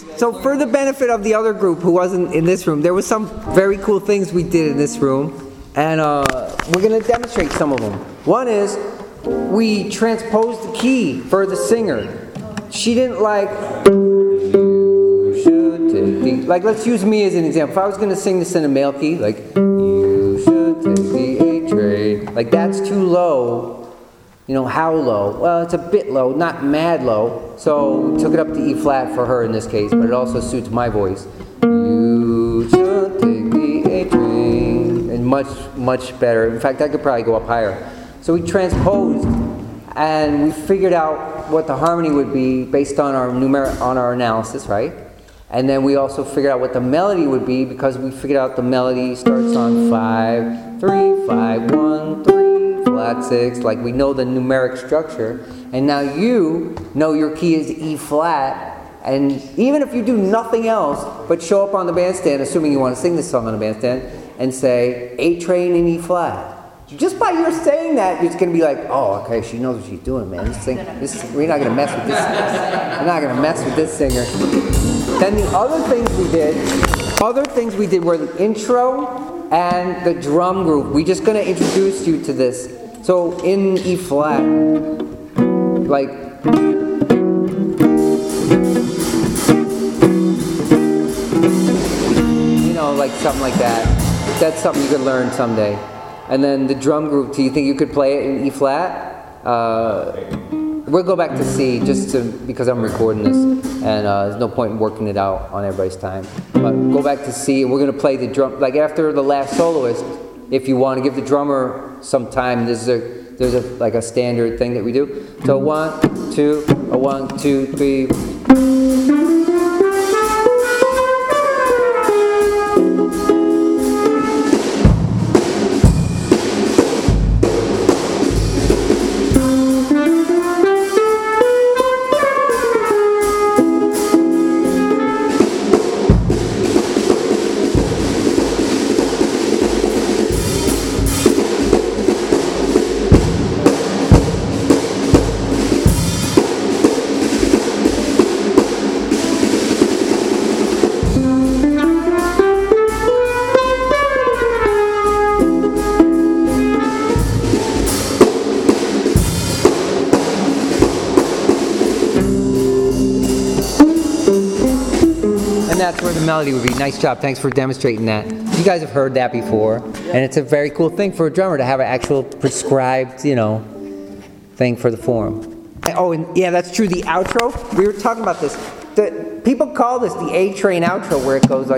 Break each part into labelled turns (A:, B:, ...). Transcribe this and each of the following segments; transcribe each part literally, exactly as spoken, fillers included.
A: So for the benefit of the other group who wasn't in this room, there was some very cool things we did in this room, and uh, we're going to demonstrate some of them. One is we transposed the key for the singer. She didn't like, you should take the, like let's use me as an example. If I was going to sing this in a male key, like, you should take the A train, like that's too low. You know, how low? Well, it's a bit low, not mad low. So we took it up to E flat for her in this case, but it also suits my voice. You should take the A train. And much, much better. In fact, I could probably go up higher. So we transposed and we figured out what the harmony would be based on our numer- on our analysis, right? And then we also figured out what the melody would be because we figured out the melody starts on five, three, five, one, three. Flat six, like we know the numeric structure, and now you know your key is E flat, and even if you do nothing else but show up on the bandstand, assuming you want to sing this song on the bandstand, and say A train in E flat, just by your saying that, you're just going to be like, oh, okay, she knows what she's doing, man. This thing, this, we're not going to mess with this. We're not going to mess with this singer. Then the other things we did, other things we did were the intro and the drum group. We're just going to introduce you to this. So in E flat, like, you know, like something like that. That's something you could learn someday. And then the drum group, do you think you could play it in E flat? Uh, we'll go back to C just to, because I'm recording this, and uh, there's no point in working it out on everybody's time. But go back to C, and we're going to play the drum, like after the last soloist, if you want to give the drummer some time, there's a, there's a, like a standard thing that we do. So one, two, a one, two, three. That's where the melody would be. Nice job. Thanks for demonstrating that. You guys have heard that before, and it's a very cool thing for a drummer to have an actual prescribed, you know, thing for the form. Oh, and yeah, that's true. The outro. We were talking about this. The, people call this the A train outro, where it goes like,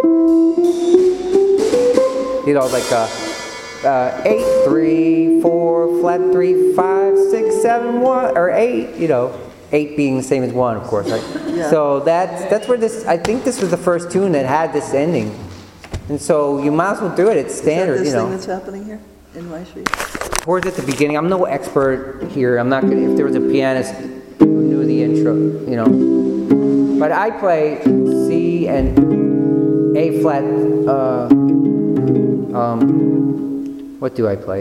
A: you know, like uh, uh, eight, three, four, flat three, five, six, seven, one, or eight. You know. Eight being the same as one, of course, right? Yeah. So that's that's where this. I think this was the first tune that had this ending, and so you might as well do it. It's standard,
B: Is that this
A: you know.
B: thing that's happening here in my street?
A: Towards at the beginning, I'm no expert here. I'm not gonna. If there was a pianist who knew the intro, you know, but I play C and A flat. Uh, um, what do I play?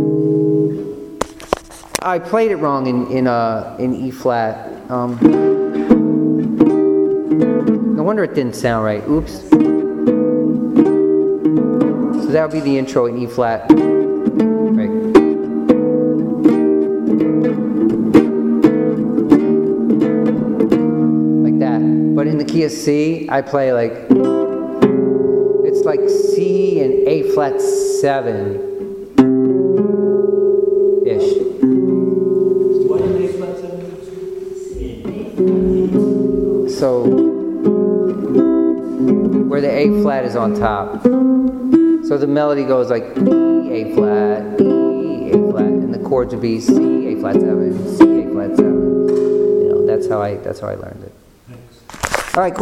A: I played it wrong in in uh in E flat. Um, no wonder it didn't sound right. Oops. So that would be the intro in E flat. Right. Like that. But in the key of C, I play like it's like C and A flat seven. So, where the A flat is on top. So the melody goes like E, A flat, E, A flat, and the chords would be C, A flat seven, C, A flat seven. You know, that's how I that's how I learned it. All right, cool.